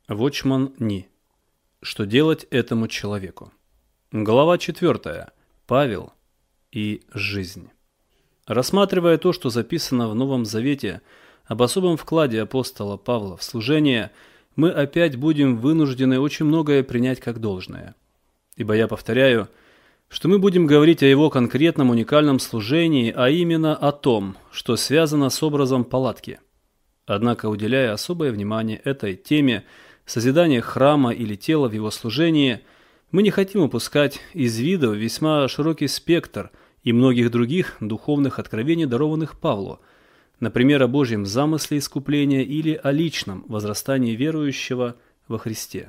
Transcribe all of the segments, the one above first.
Вотчман Ни. Что делать этому человеку? Глава 4. Павел и жизнь. Рассматривая то, что записано в Новом Завете об особом вкладе апостола Павла в служение, мы опять будем вынуждены очень многое принять как должное. Ибо я повторяю, что мы будем говорить о его конкретном уникальном служении, а именно о том, что связано с образом палатки. Однако, уделяя особое внимание этой теме созидания храма или тела в его служении, мы не хотим упускать из вида весьма широкий спектр и многих других духовных откровений, дарованных Павлу, например, о Божьем замысле искупления или о личном возрастании верующего во Христе.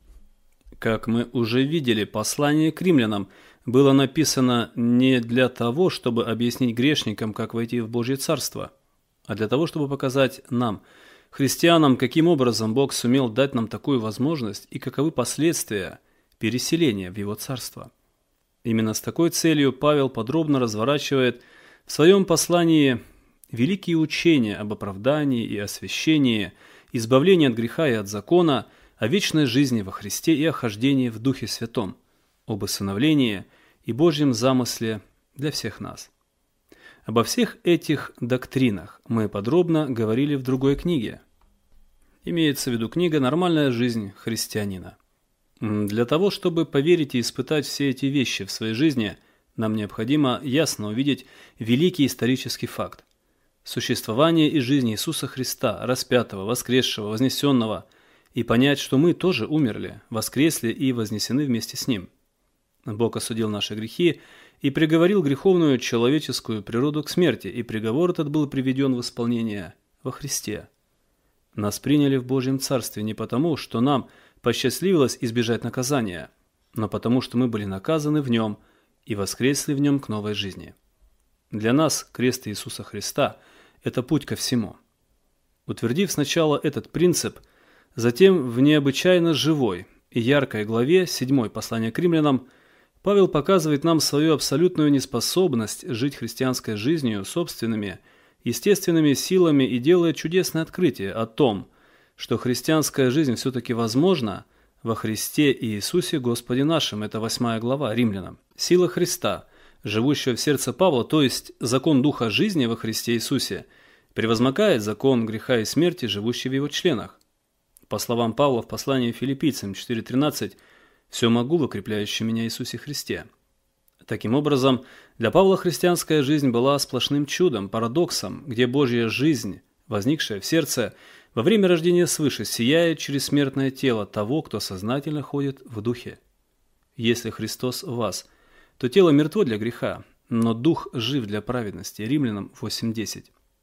Как мы уже видели, послание к римлянам было написано не для того, чтобы объяснить грешникам, как войти в Божье Царство, а для того, чтобы показать нам, христианам, каким образом Бог сумел дать нам такую возможность и каковы последствия переселения в Его Царство. Именно с такой целью Павел подробно разворачивает в своем послании великие учения об оправдании и освящении, избавлении от греха и от закона, о вечной жизни во Христе и о хождении в Духе Святом, об усыновлении и Божьем замысле для всех нас. Обо всех этих доктринах мы подробно говорили в другой книге. Имеется в виду книга «Нормальная жизнь христианина». Для того, чтобы поверить и испытать все эти вещи в своей жизни, нам необходимо ясно увидеть великий исторический факт – существование и жизнь Иисуса Христа, распятого, воскресшего, вознесенного, и понять, что мы тоже умерли, воскресли и вознесены вместе с Ним. Бог осудил наши грехи и приговорил греховную человеческую природу к смерти, и приговор этот был приведен в исполнение во Христе. Нас приняли в Божьем Царстве не потому, что нам посчастливилось избежать наказания, но потому, что мы были наказаны в Нем и воскресли в Нем к новой жизни. Для нас крест Иисуса Христа – это путь ко всему. Утвердив сначала этот принцип, затем в необычайно живой и яркой главе 7 послания к римлянам Павел показывает нам свою абсолютную неспособность жить христианской жизнью собственными, естественными силами и делает чудесное открытие о том, что христианская жизнь все-таки возможна во Христе и Иисусе Господе нашим. Это 8 глава Римлянам. Сила Христа, живущая в сердце Павла, то есть закон Духа жизни во Христе Иисусе, превозмогает закон греха и смерти, живущий в его членах. По словам Павла в послании Филиппийцам 4:13, «Все могу в укрепляющем меня Иисусе Христе». Таким образом, для Павла христианская жизнь была сплошным чудом, парадоксом, где Божья жизнь, возникшая в сердце, во время рождения свыше сияет через смертное тело того, кто сознательно ходит в Духе. Если Христос в вас, то тело мертво для греха, но Дух жив для праведности. Римлянам 8:10.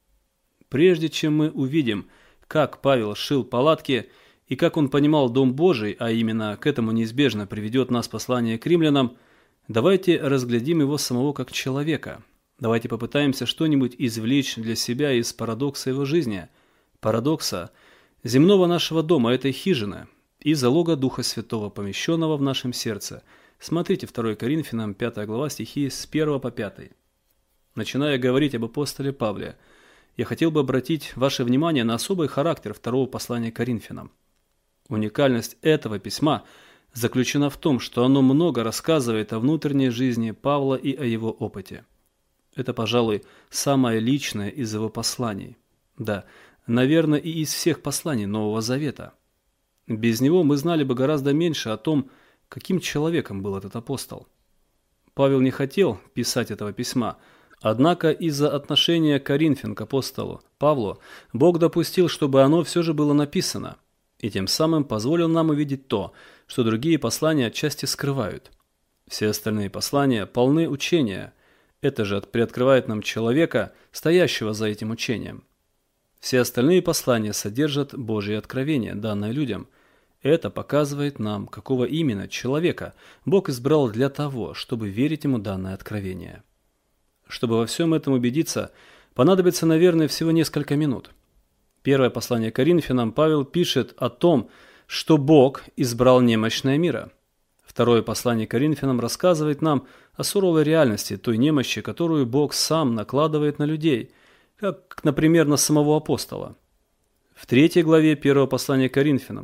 Прежде чем мы увидим, как Павел шил палатки и как он понимал Дом Божий, а именно к этому неизбежно приведет нас послание к римлянам, давайте разглядим его самого как человека. Давайте попытаемся что-нибудь извлечь для себя из парадокса его жизни, парадокса земного нашего дома, этой хижины, и залога Духа Святого, помещенного в нашем сердце. Смотрите 2 Коринфянам 5 глава, стихи с 1 по 5. Начиная говорить об апостоле Павле, я хотел бы обратить ваше внимание на особый характер второго послания к Коринфянам. Уникальность этого письма заключена в том, что оно много рассказывает о внутренней жизни Павла и о его опыте. Это, пожалуй, самое личное из его посланий. Да, наверное, и из всех посланий Нового Завета. Без него мы знали бы гораздо меньше о том, каким человеком был этот апостол. Павел не хотел писать этого письма, однако из-за отношения Коринфян к апостолу Павлу Бог допустил, чтобы оно все же было написано, и тем самым позволил нам увидеть то, что другие послания отчасти скрывают. Все остальные послания полны учения. Это же приоткрывает нам человека, стоящего за этим учением. Все остальные послания содержат Божьи откровения, данные людям. Это показывает нам, какого именно человека Бог избрал для того, чтобы верить ему данное откровение. Чтобы во всем этом убедиться, понадобится, наверное, всего несколько минут. Первое послание Коринфянам Павел пишет о том, что Бог избрал немощное мира. Второе послание Коринфянам рассказывает нам о суровой реальности той немощи, которую Бог сам накладывает на людей, как, например, на самого апостола. В 3 главе 1 послания Коринфянам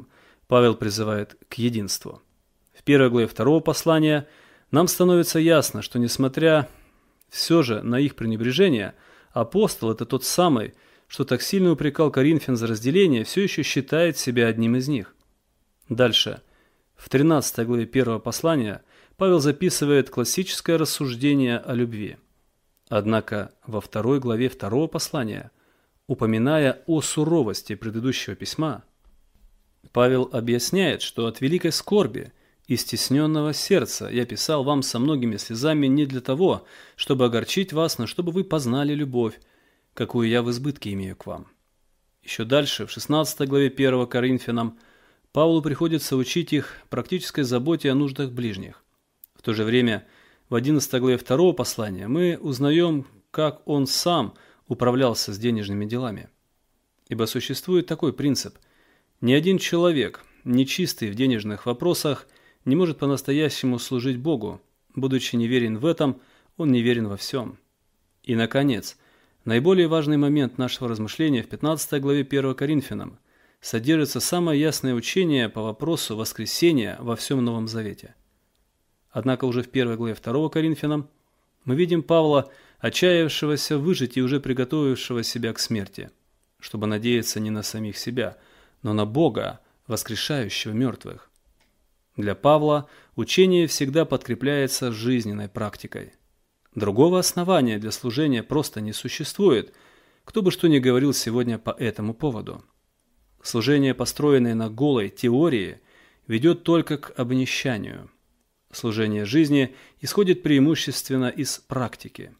Павел призывает к единству. В 1 главе 2 послания нам становится ясно, что несмотря все же на их пренебрежение, апостол – это тот самый, что так сильно упрекал Коринфян за разделение, все еще считает себя одним из них. Дальше. В 13 главе 1 послания Павел записывает классическое рассуждение о любви. Однако во 2 главе 2 послания, упоминая о суровости предыдущего письма, Павел объясняет, что от великой скорби и стесненного сердца я писал вам со многими слезами не для того, чтобы огорчить вас, но чтобы вы познали любовь, какую я в избытке имею к вам. Еще дальше, в 16 главе 1 Коринфянам, Павлу приходится учить их практической заботе о нуждах ближних. В то же время, в 11 главе 2 послания мы узнаем, как он сам управлялся с денежными делами. Ибо существует такой принцип – ни один человек, нечистый в денежных вопросах, не может по-настоящему служить Богу. Будучи неверен в этом, он неверен во всем. И, наконец, наиболее важный момент нашего размышления в 15 главе 1 Коринфянам содержится самое ясное учение по вопросу воскресения во всем Новом Завете. Однако уже в 1 главе 2 Коринфянам мы видим Павла, отчаявшегося выжить и уже приготовившего себя к смерти, чтобы надеяться не на самих себя, но на Бога, воскрешающего мертвых. Для Павла учение всегда подкрепляется жизненной практикой. Другого основания для служения просто не существует, кто бы что ни говорил сегодня по этому поводу. Служение, построенное на голой теории, ведет только к обнищанию. Служение жизни исходит преимущественно из практики.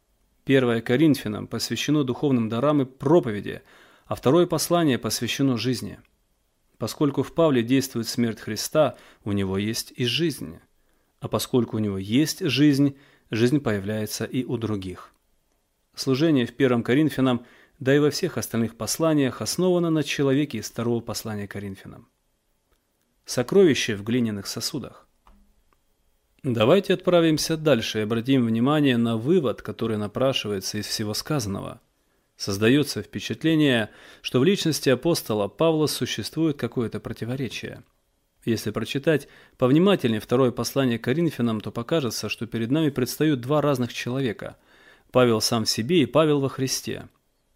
1 Коринфянам посвящено духовным дарам и проповеди, а 2 послание посвящено жизни. Поскольку в Павле действует смерть Христа, у него есть и жизнь. А поскольку у него есть жизнь, жизнь появляется и у других. Служение в 1 Коринфянам, да и во всех остальных посланиях, основано на человеке из 2 послания Коринфянам. Сокровище в глиняных сосудах. Давайте отправимся дальше и обратим внимание на вывод, который напрашивается из всего сказанного. Создается впечатление, что в личности апостола Павла существует какое-то противоречие. Если прочитать повнимательнее 2 послание к Коринфянам, то покажется, что перед нами предстают два разных человека – Павел сам в себе и Павел во Христе.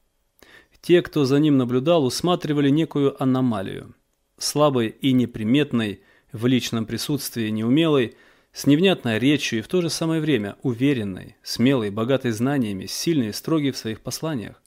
Те, кто за ним наблюдал, усматривали некую аномалию. Слабый и неприметный, в личном присутствии неумелый, с невнятной речью и в то же самое время уверенный, смелый, богатый знаниями, сильный и строгий в своих посланиях.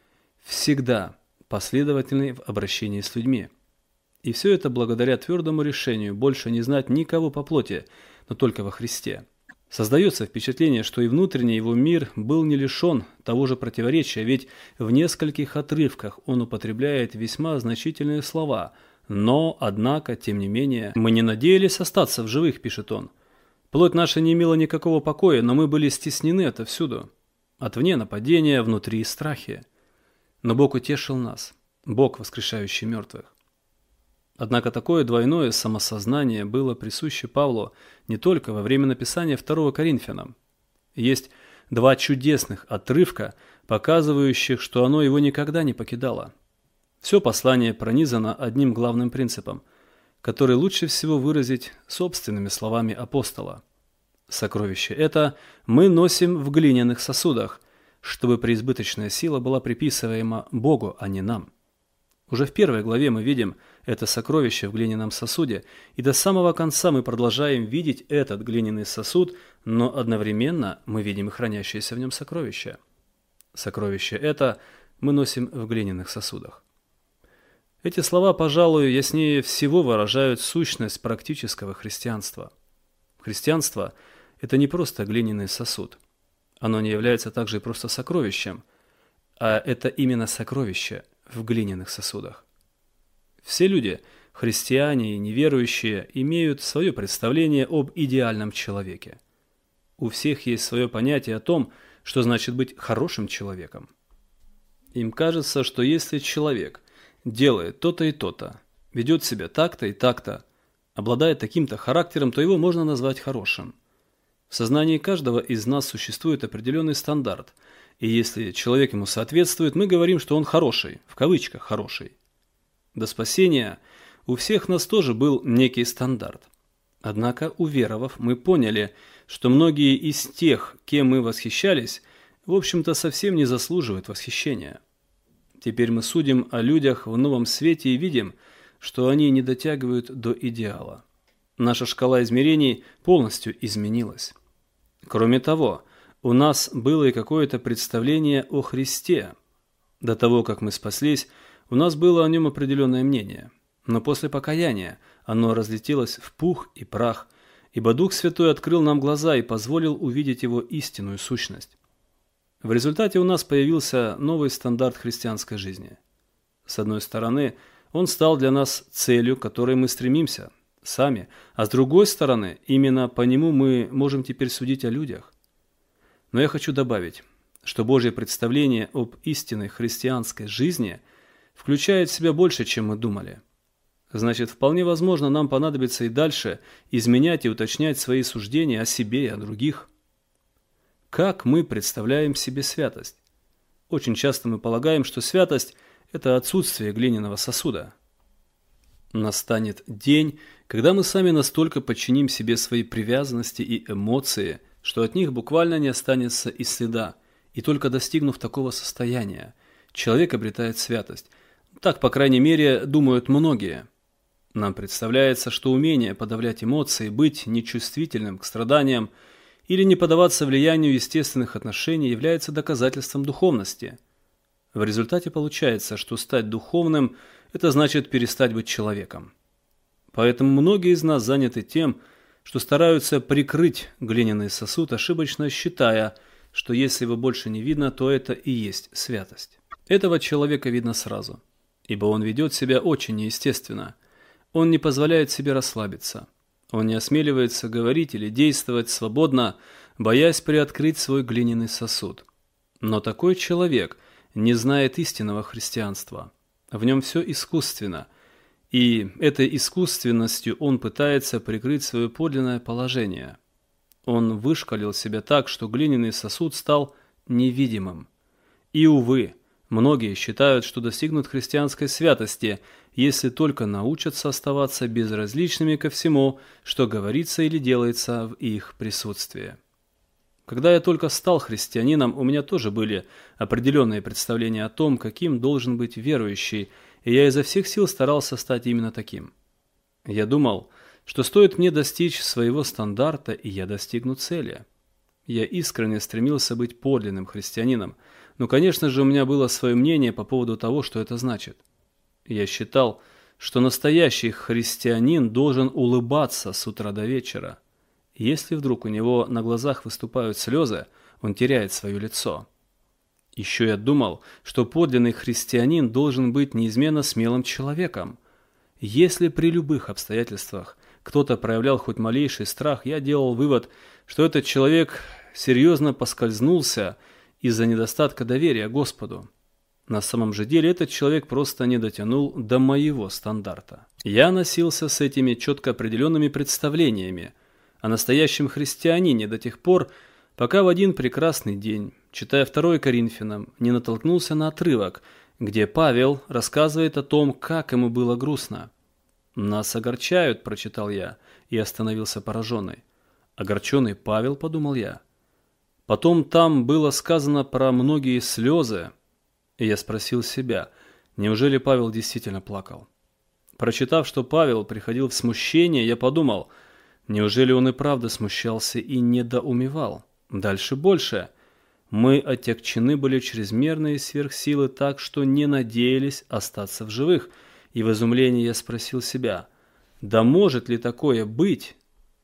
Всегда последовательный в обращении с людьми. И все это благодаря твердому решению больше не знать никого по плоти, но только во Христе. Создается впечатление, что и внутренний его мир был не лишен того же противоречия, ведь в нескольких отрывках он употребляет весьма значительные слова. «Но, однако, тем не менее, мы не надеялись остаться в живых», пишет он. «Плоть наша не имела никакого покоя, но мы были стеснены отовсюду. Отвне нападения, внутри страхи. Но Бог утешил нас, Бог, воскрешающий мертвых». Однако такое двойное самосознание было присуще Павлу не только во время написания 2 Коринфянам. Есть два чудесных отрывка, показывающих, что оно его никогда не покидало. Все послание пронизано одним главным принципом, который лучше всего выразить собственными словами апостола. Сокровище это мы носим в глиняных сосудах, чтобы преизбыточная сила была приписываема Богу, а не нам. Уже в 1 главе мы видим это сокровище в глиняном сосуде, и до самого конца мы продолжаем видеть этот глиняный сосуд, но одновременно мы видим и хранящееся в нем сокровище. Сокровище это мы носим в глиняных сосудах. Эти слова, пожалуй, яснее всего выражают сущность практического христианства. Христианство – это не просто глиняный сосуд. Оно не является также и просто сокровищем, а это именно сокровище в глиняных сосудах. Все люди, христиане и неверующие, имеют свое представление об идеальном человеке. У всех есть свое понятие о том, что значит быть хорошим человеком. Им кажется, что если человек делает то-то и то-то, ведет себя так-то и так-то, обладает таким-то характером, то его можно назвать хорошим. В сознании каждого из нас существует определенный стандарт, и если человек ему соответствует, мы говорим, что он хороший, в кавычках «хороший». До спасения у всех нас тоже был некий стандарт. Однако, уверовав, мы поняли, что многие из тех, кем мы восхищались, в общем-то совсем не заслуживают восхищения. Теперь мы судим о людях в новом свете и видим, что они не дотягивают до идеала. Наша шкала измерений полностью изменилась. Кроме того, у нас было и какое-то представление о Христе. До того, как мы спаслись, у нас было о нем определенное мнение. Но после покаяния оно разлетелось в пух и прах, ибо Дух Святой открыл нам глаза и позволил увидеть его истинную сущность. В результате у нас появился новый стандарт христианской жизни. С одной стороны, он стал для нас целью, к которой мы стремимся сами, а с другой стороны, именно по нему мы можем теперь судить о людях. Но я хочу добавить, что Божье представление об истинной христианской жизни включает в себя больше, чем мы думали. Значит, вполне возможно, нам понадобится и дальше изменять и уточнять свои суждения о себе и о других. Как мы представляем себе святость? Очень часто мы полагаем, что святость – это отсутствие глиняного сосуда. Настанет день, когда мы сами настолько подчиним себе свои привязанности и эмоции, что от них буквально не останется и следа, и только достигнув такого состояния, человек обретает святость. Так, по крайней мере, думают многие. Нам представляется, что умение подавлять эмоции, быть нечувствительным к страданиям или не поддаваться влиянию естественных отношений является доказательством духовности. В результате получается, что стать духовным – это значит перестать быть человеком. Поэтому многие из нас заняты тем, что стараются прикрыть глиняный сосуд, ошибочно считая, что если его больше не видно, то это и есть святость. Этого человека видно сразу, ибо он ведет себя очень неестественно. Он не позволяет себе расслабиться. Он не осмеливается говорить или действовать свободно, боясь приоткрыть свой глиняный сосуд. Но такой человек не знает истинного христианства. В нем все искусственно, и этой искусственностью он пытается прикрыть свое подлинное положение. Он вышкалил себя так, что глиняный сосуд стал невидимым. И, увы, многие считают, что достигнут христианской святости, если только научатся оставаться безразличными ко всему, что говорится или делается в их присутствии. Когда я только стал христианином, у меня тоже были определенные представления о том, каким должен быть верующий, и я изо всех сил старался стать именно таким. Я думал, что стоит мне достичь своего стандарта, и я достигну цели. Я искренне стремился быть подлинным христианином, но, конечно же, у меня было свое мнение по поводу того, что это значит. Я считал, что настоящий христианин должен улыбаться с утра до вечера. Если вдруг у него на глазах выступают слезы, он теряет свое лицо. Еще я думал, что подлинный христианин должен быть неизменно смелым человеком. Если при любых обстоятельствах кто-то проявлял хоть малейший страх, я делал вывод, что этот человек серьезно поскользнулся из-за недостатка доверия Господу. На самом же деле этот человек просто не дотянул до моего стандарта. Я носился с этими четко определенными представлениями о настоящем христианине до тех пор, пока в один прекрасный день, читая 2 Коринфянам, не натолкнулся на отрывок, где Павел рассказывает о том, как ему было грустно. «Нас огорчают», – прочитал я, и остановился пораженный. «Огорченный Павел», – подумал я. Потом там было сказано про многие слезы, и я спросил себя, неужели Павел действительно плакал? Прочитав, что Павел приходил в смущение, я подумал, неужели он и правда смущался и недоумевал? Дальше больше. Мы отягчены были чрезмерные сверхсилы так, что не надеялись остаться в живых. И в изумлении я спросил себя, да может ли такое быть,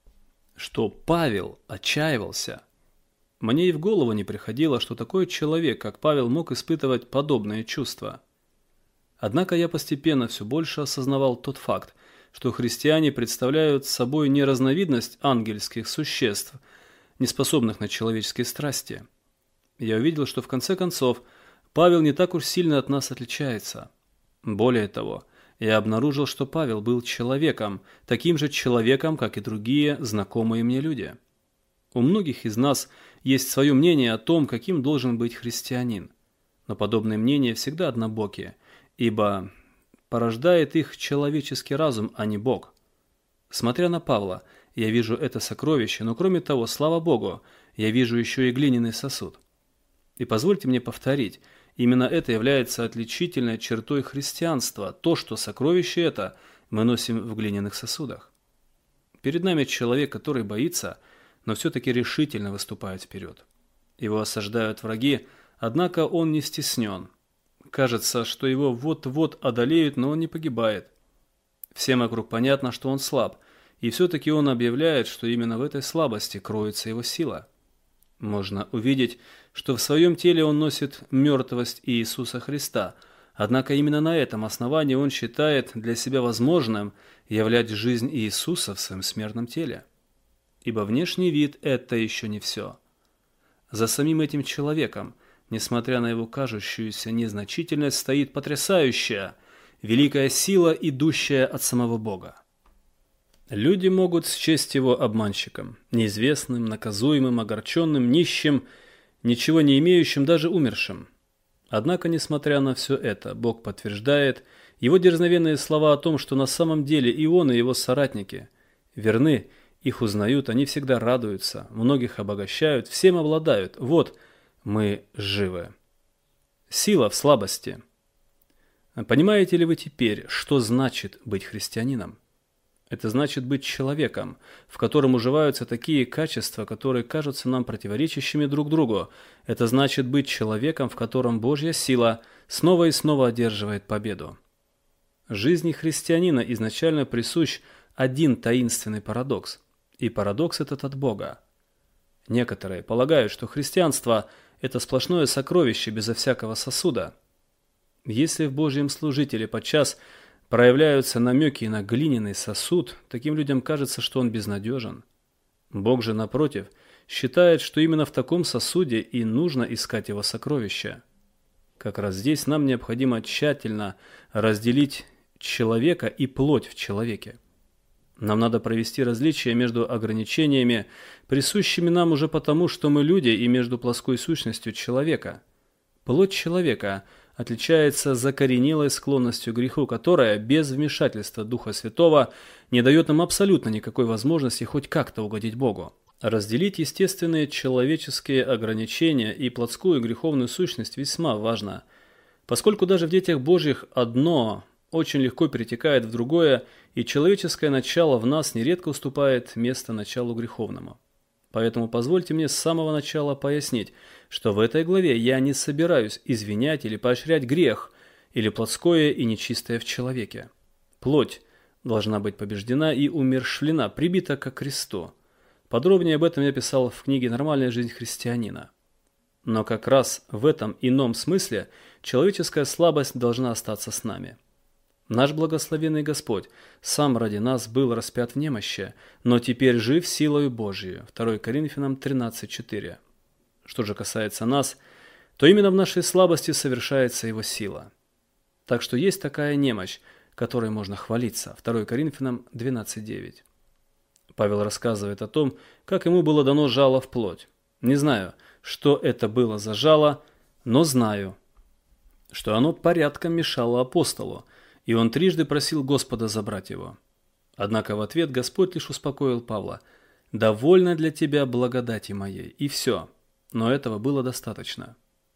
что Павел отчаивался? Мне и в голову не приходило, что такой человек, как Павел, мог испытывать подобные чувства. Однако я постепенно все больше осознавал тот факт, что христиане представляют собой не разновидность ангельских существ, не способных на человеческие страсти. Я увидел, что в конце концов Павел не так уж сильно от нас отличается. Более того, я обнаружил, что Павел был человеком, таким же человеком, как и другие знакомые мне люди. У многих из нас есть свое мнение о том, каким должен быть христианин. Но подобные мнения всегда однобокие, ибо порождает их человеческий разум, а не Бог. Смотря на Павла, я вижу это сокровище, но кроме того, слава Богу, я вижу еще и глиняный сосуд. И позвольте мне повторить, именно это является отличительной чертой христианства, то, что сокровище это мы носим в глиняных сосудах. Перед нами человек, который боится, но все-таки решительно выступает вперед. Его осаждают враги, однако он не стеснен. Кажется, что его вот-вот одолеют, но он не погибает. Всем вокруг понятно, что он слаб, и все-таки он объявляет, что именно в этой слабости кроется его сила. Можно увидеть, что в своем теле он носит мертвость Иисуса Христа, однако именно на этом основании он считает для себя возможным являть жизнь Иисуса в своем смертном теле. Ибо внешний вид – это еще не все. За самим этим человеком, несмотря на его кажущуюся незначительность, стоит потрясающая, великая сила, идущая от самого Бога. Люди могут счесть его обманщиком, неизвестным, наказуемым, огорченным, нищим, ничего не имеющим, даже умершим. Однако, несмотря на все это, Бог подтверждает его дерзновенные слова о том, что на самом деле и он, и его соратники верны, их узнают, они всегда радуются, многих обогащают, всем обладают. Вот, мы живы. Сила в слабости. Понимаете ли вы теперь, что значит быть христианином? Это значит быть человеком, в котором уживаются такие качества, которые кажутся нам противоречащими друг другу. Это значит быть человеком, в котором Божья сила снова и снова одерживает победу. Жизни христианина изначально присущ один таинственный парадокс. И парадокс этот от Бога. Некоторые полагают, что христианство – это сплошное сокровище безо всякого сосуда. Если в Божьем служителе подчас проявляются намеки на глиняный сосуд, таким людям кажется, что он безнадежен. Бог же, напротив, считает, что именно в таком сосуде и нужно искать его сокровища. Как раз здесь нам необходимо тщательно разделить человека и плоть в человеке. Нам надо провести различие между ограничениями, присущими нам уже потому, что мы люди, и между плоской сущностью человека. Плоть человека отличается закоренелой склонностью к греху, которая без вмешательства Духа Святого не дает нам абсолютно никакой возможности хоть как-то угодить Богу. Разделить естественные человеческие ограничения и плотскую греховную сущность весьма важно, поскольку даже в детях Божьих одно очень легко перетекает в другое, и человеческое начало в нас нередко уступает место началу греховному. Поэтому позвольте мне с самого начала пояснить, что в этой главе я не собираюсь извинять или поощрять грех, или плотское и нечистое в человеке. Плоть должна быть побеждена и умерщвлена, прибита ко кресту. Подробнее об этом я писал в книге «Нормальная жизнь христианина». Но как раз в этом ином смысле человеческая слабость должна остаться с нами. Наш благословенный Господь сам ради нас был распят в немощи, но теперь жив силою Божией. 2 Коринфянам 13:4. Что же касается нас, то именно в нашей слабости совершается его сила. Так что есть такая немощь, которой можно хвалиться. 2 Коринфянам 12:9. Павел рассказывает о том, как ему было дано жало в плоть. Не знаю, что это было за жало, но знаю, что оно порядком мешало апостолу, и он трижды просил Господа забрать его. Однако в ответ Господь лишь успокоил Павла: «Довольно для тебя благодати моей», и все. Но этого было достаточно.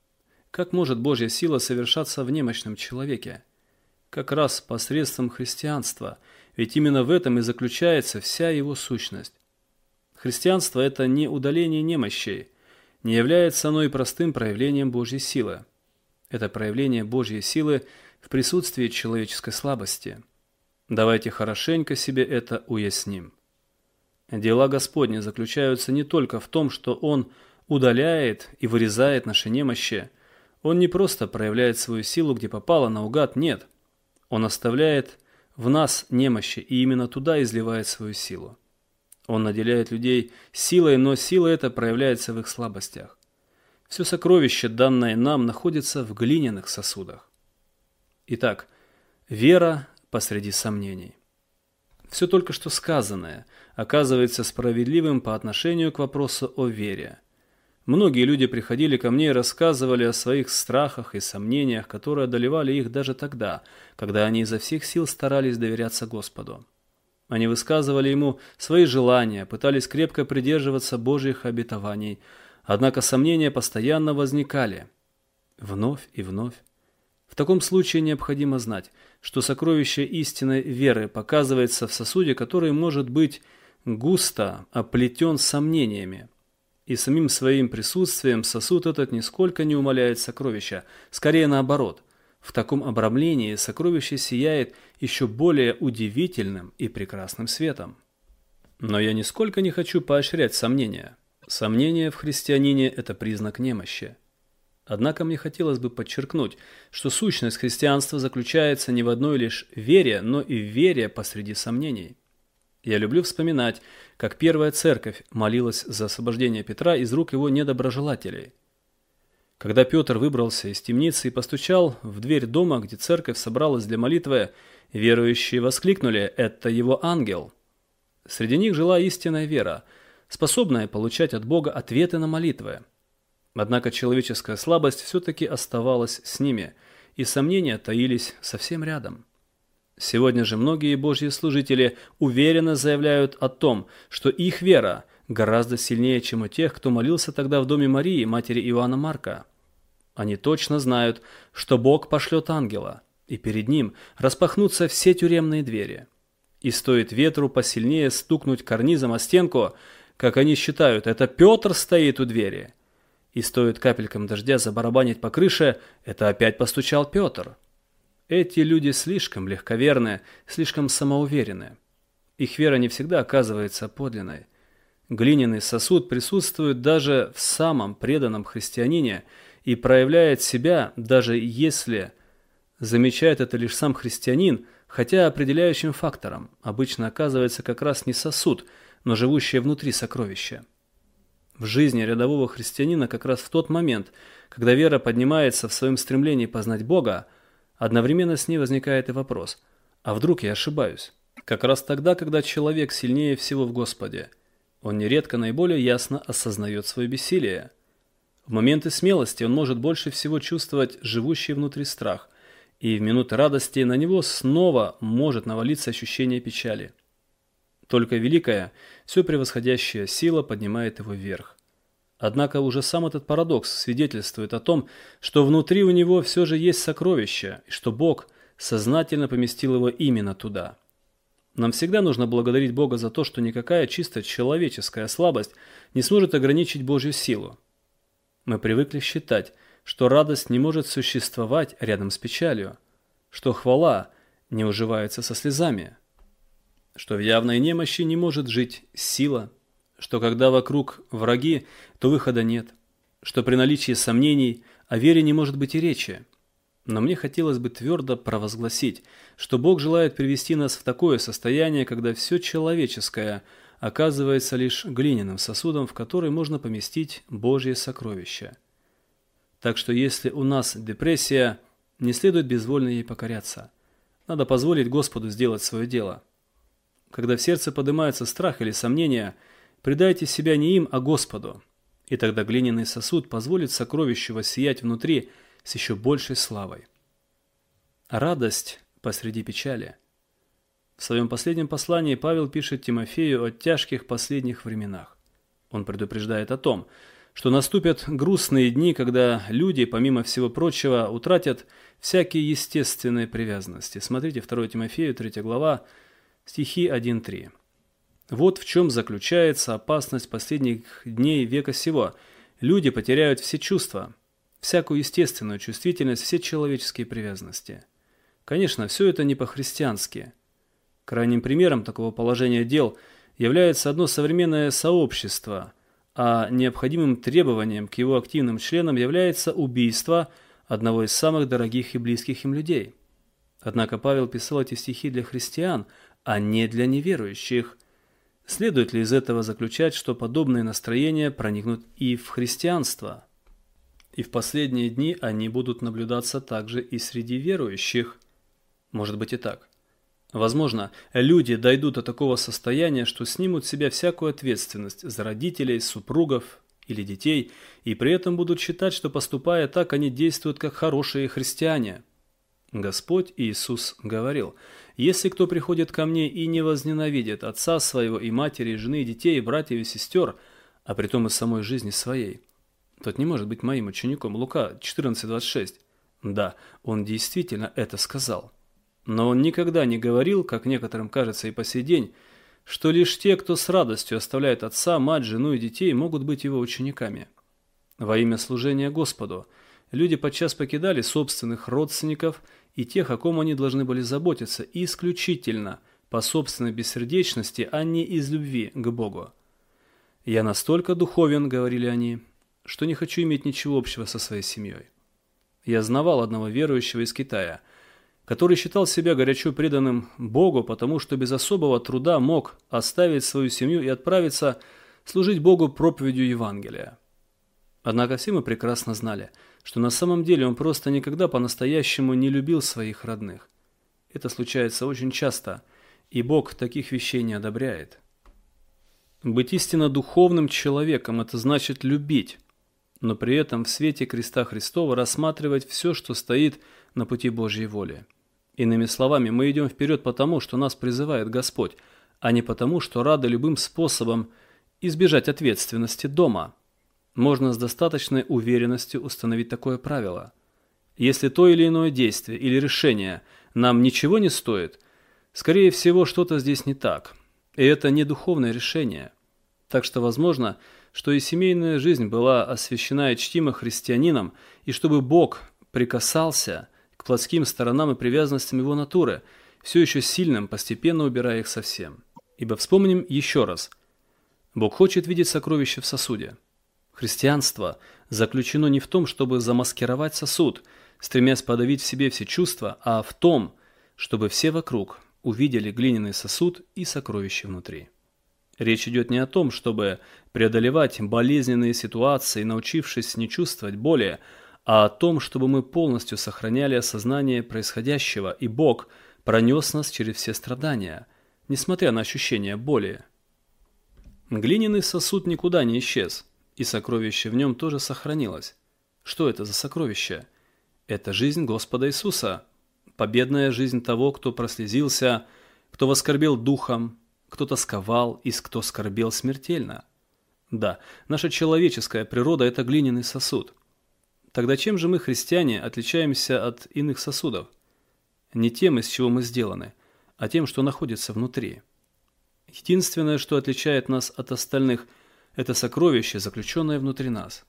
Как может Божья сила совершаться в немощном человеке? Как раз посредством христианства, ведь именно в этом и заключается вся его сущность. Христианство – это не удаление немощей, не является оно и простым проявлением Божьей силы. Это проявление Божьей силы в присутствии человеческой слабости. Давайте хорошенько себе это уясним. Дела Господни заключаются не только в том, что Он удаляет и вырезает наши немощи. Он не просто проявляет свою силу, где попало, наугад, нет. Он оставляет в нас немощи и именно туда изливает свою силу. Он наделяет людей силой, но сила эта проявляется в их слабостях. Все сокровище, данное нам, находится в глиняных сосудах. Итак, вера посреди сомнений. Все только что сказанное оказывается справедливым по отношению к вопросу о вере. Многие люди приходили ко мне и рассказывали о своих страхах и сомнениях, которые одолевали их даже тогда, когда они изо всех сил старались доверяться Господу. Они высказывали Ему свои желания, пытались крепко придерживаться Божьих обетований, однако сомнения постоянно возникали. Вновь и вновь. В таком случае необходимо знать, что сокровище истинной веры показывается в сосуде, который может быть густо оплетен сомнениями. И самим своим присутствием сосуд этот нисколько не умаляет сокровища, скорее наоборот. В таком обрамлении сокровище сияет еще более удивительным и прекрасным светом. Но я нисколько не хочу поощрять сомнения. Сомнение в христианине – это признак немощи. Однако мне хотелось бы подчеркнуть, что сущность христианства заключается не в одной лишь вере, но и в вере посреди сомнений. Я люблю вспоминать, как первая церковь молилась за освобождение Петра из рук его недоброжелателей. Когда Петр выбрался из темницы и постучал в дверь дома, где церковь собралась для молитвы, верующие воскликнули: «Это его ангел!». Среди них жила истинная вера, способная получать от Бога ответы на молитвы. Однако человеческая слабость все-таки оставалась с ними, и сомнения таились совсем рядом. Сегодня же многие Божьи служители уверенно заявляют о том, что их вера гораздо сильнее, чем у тех, кто молился тогда в доме Марии, матери Иоанна Марка. Они точно знают, что Бог пошлет ангела, и перед ним распахнутся все тюремные двери. И стоит ветру посильнее стукнуть карнизом о стенку, как они считают, это Петр стоит у двери. И стоит капелькам дождя забарабанить по крыше, это опять постучал Петр. Эти люди слишком легковерны, слишком самоуверены. Их вера не всегда оказывается подлинной. Глиняный сосуд присутствует даже в самом преданном христианине и проявляет себя, даже если замечает это лишь сам христианин, хотя определяющим фактором обычно оказывается как раз не сосуд, но живущее внутри сокровище. В жизни рядового христианина как раз в тот момент, когда вера поднимается в своем стремлении познать Бога, одновременно с ней возникает и вопрос: а вдруг я ошибаюсь? Как раз тогда, когда человек сильнее всего в Господе, он нередко наиболее ясно осознает свое бессилие. В моменты смелости он может больше всего чувствовать живущий внутри страх, и в минуты радости на него снова может навалиться ощущение печали. Только великая, все превосходящая сила поднимает его вверх. Однако уже сам этот парадокс свидетельствует о том, что внутри у него все же есть сокровище, и что Бог сознательно поместил его именно туда. Нам всегда нужно благодарить Бога за то, что никакая чисто человеческая слабость не сможет ограничить Божью силу. Мы привыкли считать, что радость не может существовать рядом с печалью, что хвала не уживается со слезами, что в явной немощи не может жить сила, что когда вокруг враги, то выхода нет, что при наличии сомнений о вере не может быть и речи. Но мне хотелось бы твердо провозгласить, что Бог желает привести нас в такое состояние, когда все человеческое оказывается лишь глиняным сосудом, в который можно поместить Божье сокровище. Так что если у нас депрессия, не следует безвольно ей покоряться. Надо позволить Господу сделать свое дело. Когда в сердце поднимается страх или сомнение, предайте себя не им, а Господу, и тогда глиняный сосуд позволит сокровищу воссиять внутри с еще большей славой. Радость посреди печали. В своем последнем послании Павел пишет Тимофею о тяжких последних временах. Он предупреждает о том, что наступят грустные дни, когда люди, помимо всего прочего, утратят всякие естественные привязанности. Смотрите 2 Тимофею, 3 глава, стихи 1-3. Вот в чем заключается опасность последних дней века сего. Люди потеряют все чувства, всякую естественную чувствительность, все человеческие привязанности. Конечно, все это не по-христиански. Крайним примером такого положения дел является одно современное сообщество, а необходимым требованием к его активным членам является убийство одного из самых дорогих и близких им людей. Однако Павел писал эти стихи для христиан, а не для неверующих. Следует ли из этого заключать, что подобные настроения проникнут и в христианство? И в последние дни они будут наблюдаться также и среди верующих? Может быть и так. Возможно, люди дойдут до такого состояния, что снимут с себя всякую ответственность за родителей, супругов или детей, и при этом будут считать, что, поступая так, они действуют как хорошие христиане. Господь Иисус говорил: «Если кто приходит ко мне и не возненавидит отца своего и матери, и жены, и детей, и братьев, и сестер, а притом и самой жизни своей, тот не может быть моим учеником». Лука 14:26. Да, он действительно это сказал. Но он никогда не говорил, как некоторым кажется и по сей день, что лишь те, кто с радостью оставляет отца, мать, жену и детей, могут быть его учениками. Во имя служения Господу люди подчас покидали собственных родственников и тех, о ком они должны были заботиться, исключительно по собственной бессердечности, а не из любви к Богу. «Я настолько духовен, — говорили они, — что не хочу иметь ничего общего со своей семьей». Я знавал одного верующего из Китая, который считал себя горячо преданным Богу, потому что без особого труда мог оставить свою семью и отправиться служить Богу проповедью Евангелия. Однако все мы прекрасно знали, что на самом деле он просто никогда по-настоящему не любил своих родных. Это случается очень часто, и Бог таких вещей не одобряет. Быть истинно духовным человеком – это значит любить, но при этом в свете креста Христова рассматривать все, что стоит на пути Божьей воли. Иными словами, мы идем вперед потому, что нас призывает Господь, а не потому, что рады любым способом избежать ответственности дома. Можно с достаточной уверенностью установить такое правило. Если то или иное действие или решение нам ничего не стоит, скорее всего, что-то здесь не так. И это не духовное решение. Так что возможно, что и семейная жизнь была освящена и чтима христианином, и чтобы Бог прикасался к плотским сторонам и привязанностям его натуры, все еще сильным, постепенно убирая их совсем. Ибо вспомним еще раз. Бог хочет видеть сокровище в сосуде. Христианство заключено не в том, чтобы замаскировать сосуд, стремясь подавить в себе все чувства, а в том, чтобы все вокруг увидели глиняный сосуд и сокровище внутри. Речь идет не о том, чтобы преодолевать болезненные ситуации, научившись не чувствовать боли, а о том, чтобы мы полностью сохраняли осознание происходящего, и Бог пронес нас через все страдания, несмотря на ощущение боли. Глиняный сосуд никуда не исчез, и сокровище в нем тоже сохранилось. Что это за сокровище? Это жизнь Господа Иисуса, победная жизнь того, кто прослезился, кто воскорбел духом, кто тосковал и кто скорбел смертельно. Да, наша человеческая природа – это глиняный сосуд. Тогда чем же мы, христиане, отличаемся от иных сосудов? Не тем, из чего мы сделаны, а тем, что находится внутри. Единственное, что отличает нас от остальных – это сокровище, заключенное внутри нас.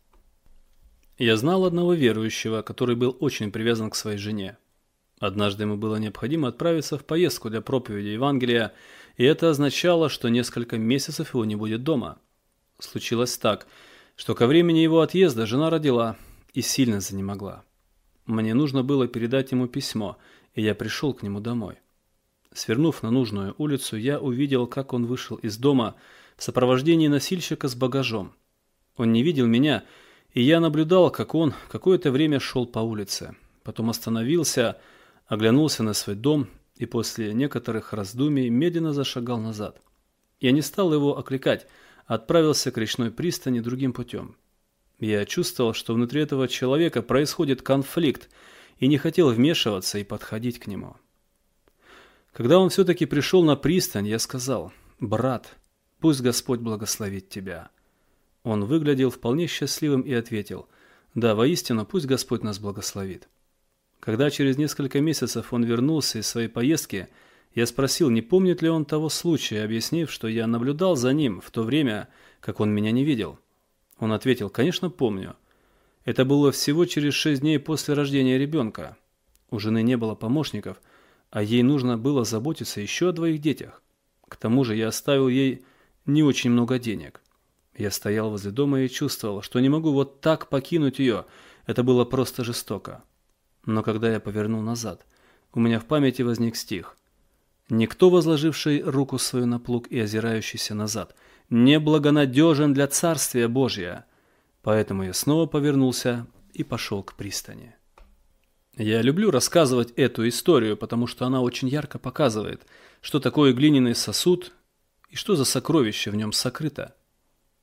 Я знал одного верующего, который был очень привязан к своей жене. Однажды ему было необходимо отправиться в поездку для проповеди Евангелия, и это означало, что несколько месяцев его не будет дома. Случилось так, что ко времени его отъезда жена родила и сильно занемогла. Мне нужно было передать ему письмо, и я пришел к нему домой. Свернув на нужную улицу, я увидел, как он вышел из дома в сопровождении носильщика с багажом. Он не видел меня, и я наблюдал, как он какое-то время шел по улице. Потом остановился, оглянулся на свой дом и после некоторых раздумий медленно зашагал назад. Я не стал его окликать, а отправился к речной пристани другим путем. Я чувствовал, что внутри этого человека происходит конфликт, и не хотел вмешиваться и подходить к нему. Когда он все-таки пришел на пристань, я сказал: «Брат, пусть Господь благословит тебя». Он выглядел вполне счастливым и ответил: «Да, воистину, пусть Господь нас благословит». Когда через несколько месяцев он вернулся из своей поездки, я спросил, не помнит ли он того случая, объяснив, что я наблюдал за ним в то время, как он меня не видел. Он ответил: «Конечно, помню. Это было всего через 6 дней после рождения ребенка. У жены не было помощников, а ей нужно было заботиться еще о 2 детях. К тому же я оставил ей не очень много денег. Я стоял возле дома и чувствовал, что не могу вот так покинуть ее. Это было просто жестоко. Но когда я повернул назад, у меня в памяти возник стих: «Никто, возложивший руку свою на плуг и озирающийся назад, не благонадежен для Царствия Божия». Поэтому я снова повернулся и пошел к пристани. Я люблю рассказывать эту историю, потому что она очень ярко показывает, что такое глиняный сосуд и что за сокровище в нем сокрыто.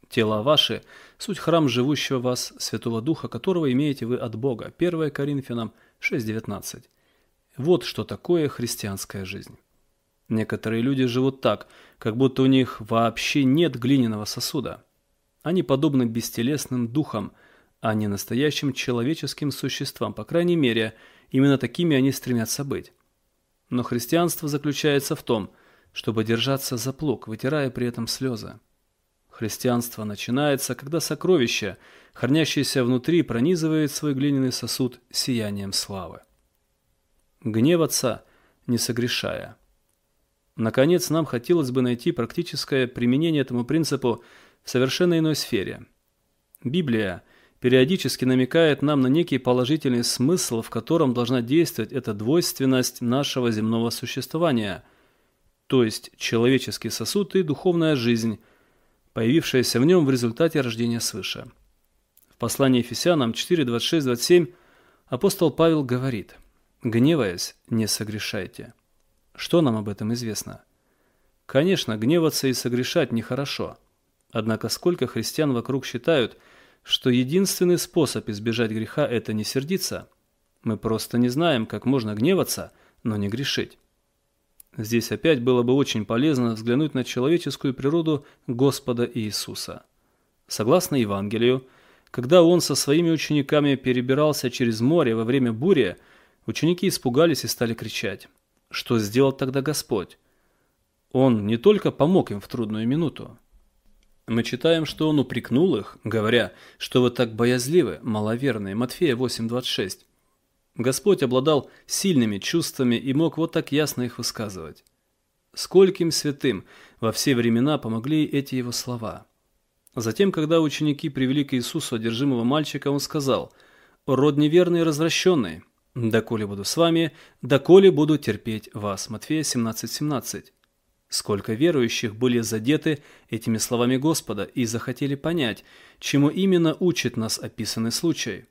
тела ваши – суть храм живущего в вас Святого Духа, которого имеете вы от Бога. 1 Коринфянам 6:19. Вот что такое христианская жизнь. Некоторые люди живут так, как будто у них вообще нет глиняного сосуда. Они подобны бестелесным духам, а не настоящим человеческим существам. По крайней мере, именно такими они стремятся быть. Но христианство заключается в том, чтобы держаться за плуг, вытирая при этом слезы. Христианство начинается, когда сокровище, хранящееся внутри, пронизывает свой глиняный сосуд сиянием славы. Гневаться, не согрешая. Наконец, нам хотелось бы найти практическое применение этому принципу в совершенно иной сфере. Библия периодически намекает нам на некий положительный смысл, в котором должна действовать эта двойственность нашего земного существования, то есть человеческий сосуд и духовная жизнь, появившаяся в нем в результате рождения свыше. В послании Ефесянам 4:26-27 апостол Павел говорит: «Гневаясь, не согрешайте». Что нам об этом известно? Конечно, гневаться и согрешать нехорошо. Однако сколько христиан вокруг считают, что единственный способ избежать греха – это не сердиться? Мы просто не знаем, как можно гневаться, но не грешить. Здесь опять было бы очень полезно взглянуть на человеческую природу Господа Иисуса. Согласно Евангелию, когда Он со своими учениками перебирался через море во время бури, ученики испугались и стали кричать. Что сделал тогда Господь? Он не только помог им в трудную минуту. Мы читаем, что Он упрекнул их, говоря, что вы так боязливы, маловерные. Матфея 8:26. Господь обладал сильными чувствами и мог вот так ясно их высказывать. Скольким святым во все времена помогли эти Его слова. Затем, когда ученики привели к Иисусу одержимого мальчика, Он сказал: «О род неверный и развращенный, доколе буду с вами, доколе буду терпеть вас». Матфея 17:17. Сколько верующих были задеты этими словами Господа и захотели понять, чему именно учит нас описанный случай.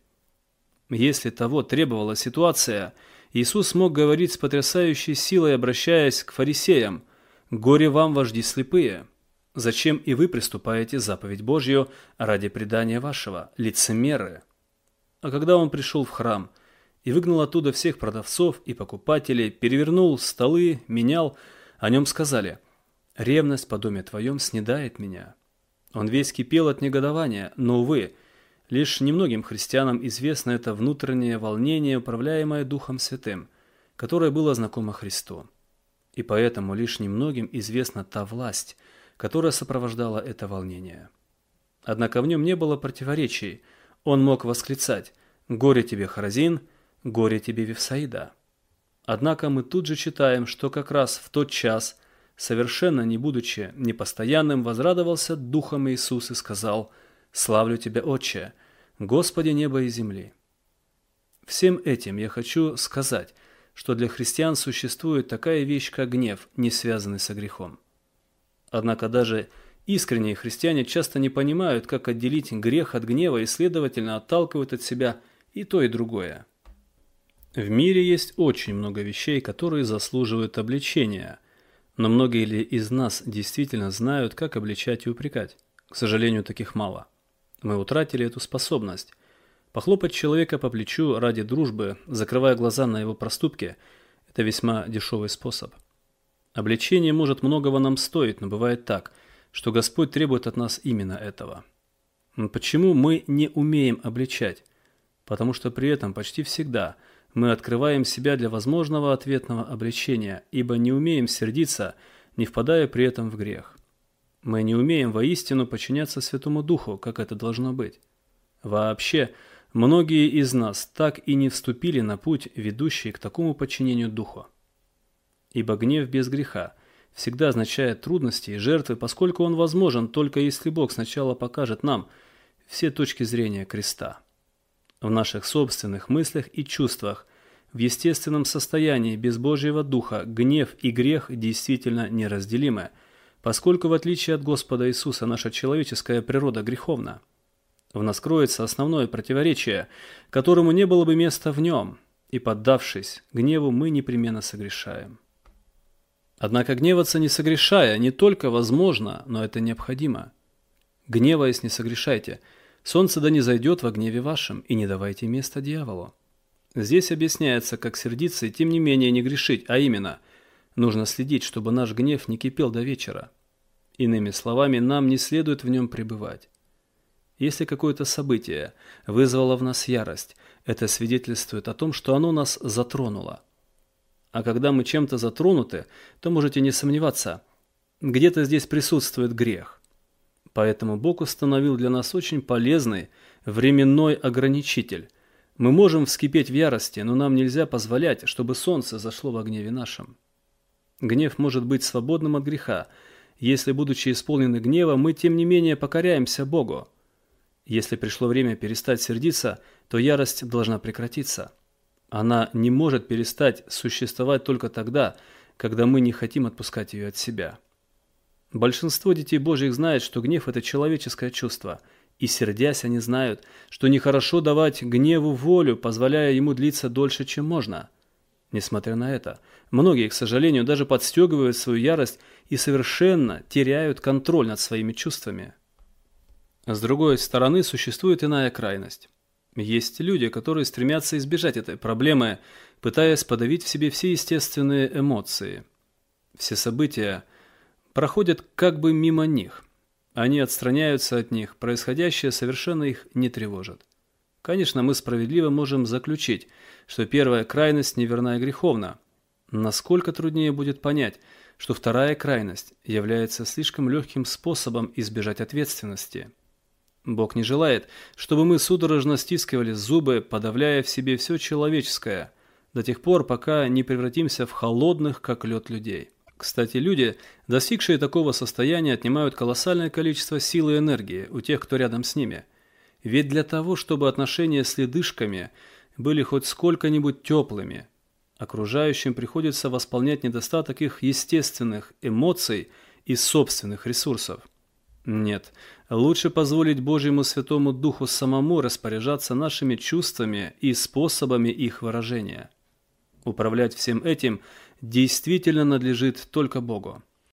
Если того требовала ситуация, Иисус мог говорить с потрясающей силой, обращаясь к фарисеям: «Горе вам, вожди слепые! Зачем и вы приступаете заповедь Божью ради предания вашего, лицемеры?» А когда Он пришел в храм и выгнал оттуда всех продавцов и покупателей, перевернул столы, менял, о Нем сказали: «Ревность по доме Твоем снедает меня». Он весь кипел от негодования, но, увы, лишь немногим христианам известно это внутреннее волнение, управляемое Духом Святым, которое было знакомо Христу. И поэтому лишь немногим известна та власть, которая сопровождала это волнение. Однако в нем не было противоречий. Он мог восклицать: «Горе тебе, Хоразин! Горе тебе, Вифсаида!» Однако мы тут же читаем, что как раз в тот час, совершенно не будучи непостоянным, возрадовался Духом Иисус и сказал: «Славлю Тебя, Отче, Господи неба и земли». Всем этим я хочу сказать, что для христиан существует такая вещь, как гнев, не связанный со грехом. Однако даже искренние христиане часто не понимают, как отделить грех от гнева и, следовательно, отталкивают от себя и то, и другое. В мире есть очень много вещей, которые заслуживают обличения, но многие ли из нас действительно знают, как обличать и упрекать? К сожалению, таких мало. Мы утратили эту способность. Похлопать человека по плечу ради дружбы, закрывая глаза на его проступки – это весьма дешевый способ. Обличение может многого нам стоить, но бывает так, что Господь требует от нас именно этого. Но почему мы не умеем обличать? Потому что при этом почти всегда мы открываем себя для возможного ответного обличения, ибо не умеем сердиться, не впадая при этом в грех. Мы не умеем воистину подчиняться Святому Духу, как это должно быть. Вообще, многие из нас так и не вступили на путь, ведущий к такому подчинению Духу. Ибо гнев без греха всегда означает трудности и жертвы, поскольку он возможен только если Бог сначала покажет нам все точки зрения креста. В наших собственных мыслях и чувствах, в естественном состоянии без Божьего Духа, гнев и грех действительно неразделимы, поскольку в отличие от Господа Иисуса наша человеческая природа греховна. В нас кроется основное противоречие, которому не было бы места в нем, и, поддавшись гневу, мы непременно согрешаем. Однако гневаться не согрешая не только возможно, но это необходимо. Гневаясь, не согрешайте. Солнце да не зайдет во гневе вашем, и не давайте места дьяволу. Здесь объясняется, как сердиться и тем не менее не грешить, а именно, нужно следить, чтобы наш гнев не кипел до вечера. Иными словами, нам не следует в нем пребывать. Если какое-то событие вызвало в нас ярость, это свидетельствует о том, что оно нас затронуло. А когда мы чем-то затронуты, то можете не сомневаться, где-то здесь присутствует грех. Поэтому Бог установил для нас очень полезный временной ограничитель. Мы можем вскипеть в ярости, но нам нельзя позволять, чтобы солнце зашло во гневе нашем. Гнев может быть свободным от греха, если, будучи исполнены гнева, мы тем не менее покоряемся Богу. Если пришло время перестать сердиться, то ярость должна прекратиться. Она не может перестать существовать только тогда, когда мы не хотим отпускать ее от себя. Большинство детей Божьих знает, что гнев – это человеческое чувство, и, сердясь, они знают, что нехорошо давать гневу волю, позволяя ему длиться дольше, чем можно. Несмотря на это, многие, к сожалению, даже подстегивают свою ярость и совершенно теряют контроль над своими чувствами. С другой стороны, существует иная крайность. Есть люди, которые стремятся избежать этой проблемы, пытаясь подавить в себе все естественные эмоции. Все события проходят как бы мимо них. Они отстраняются от них, происходящее совершенно их не тревожит. Конечно, мы справедливо можем заключить, что первая крайность неверна и греховна. Насколько труднее будет понять, что вторая крайность является слишком легким способом избежать ответственности. Бог не желает, чтобы мы судорожно стискивали зубы, подавляя в себе все человеческое, до тех пор, пока не превратимся в холодных, как лед, людей. Кстати, люди, достигшие такого состояния, отнимают колоссальное количество сил и энергии у тех, кто рядом с ними. Ведь для того, чтобы отношения с ледышками были хоть сколько-нибудь теплыми, окружающим приходится восполнять недостаток их естественных эмоций и собственных ресурсов. Нет, лучше позволить Божьему Святому Духу самому распоряжаться нашими чувствами и способами их выражения. Управлять всем этим действительно надлежит только Богу.